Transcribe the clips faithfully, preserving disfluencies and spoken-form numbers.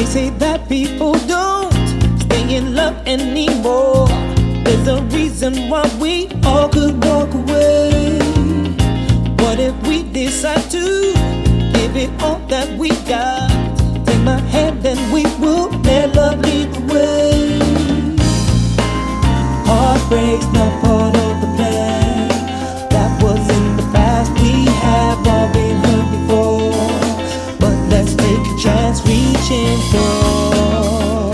They say that people don't stay in love anymore. There's a reason why we all could walk away. What if we decide to give it all that we got? Take my hand and we will let love lead the way. Heartbreak's not part of the plan. That was in the past, we have all been hurt before. But let's take a chance, reaching for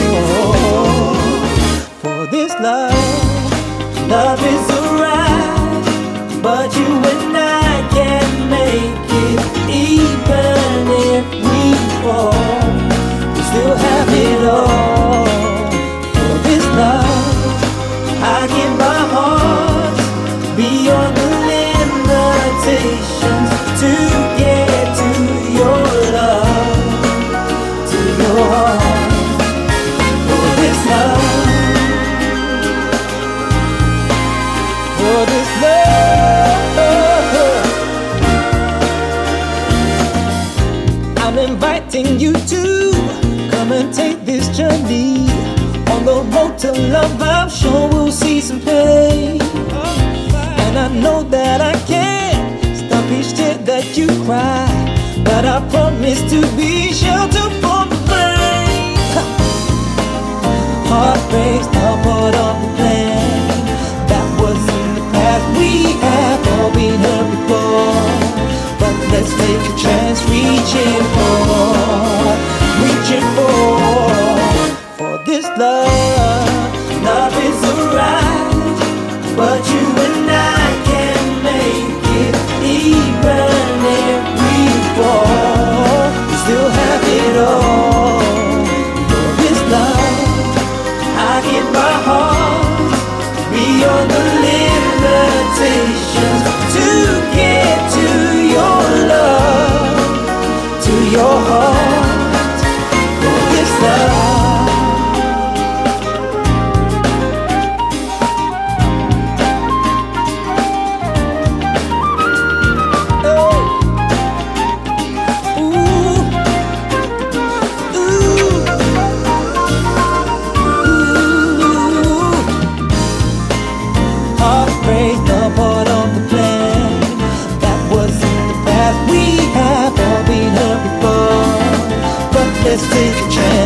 For this love, love is a ride, but you and I can make it. Even if we fall, we still have it all. For this love, I give my heart beyond the limitations to get to your love, to your heart. For this love, for this love, I'm inviting you to come and take this journey. On the road to love, I'm sure we'll see some pain. And I know that I can't stop each tear that you cry, but I promise to be shelter from the rain. Heartbreak's not part of the plan. That was in the past, we have all been hurt before. But let's take a chance, reaching for, reaching for For this love, love is a ride, but you and I can make it. Even if we fall, we still have it all. For this love, I give my heart beyond the limitations to get to your love, to your heart. For this love, heartbreak's not part of the plan. That was in the past, we have all been hurt before. But let's take a chance.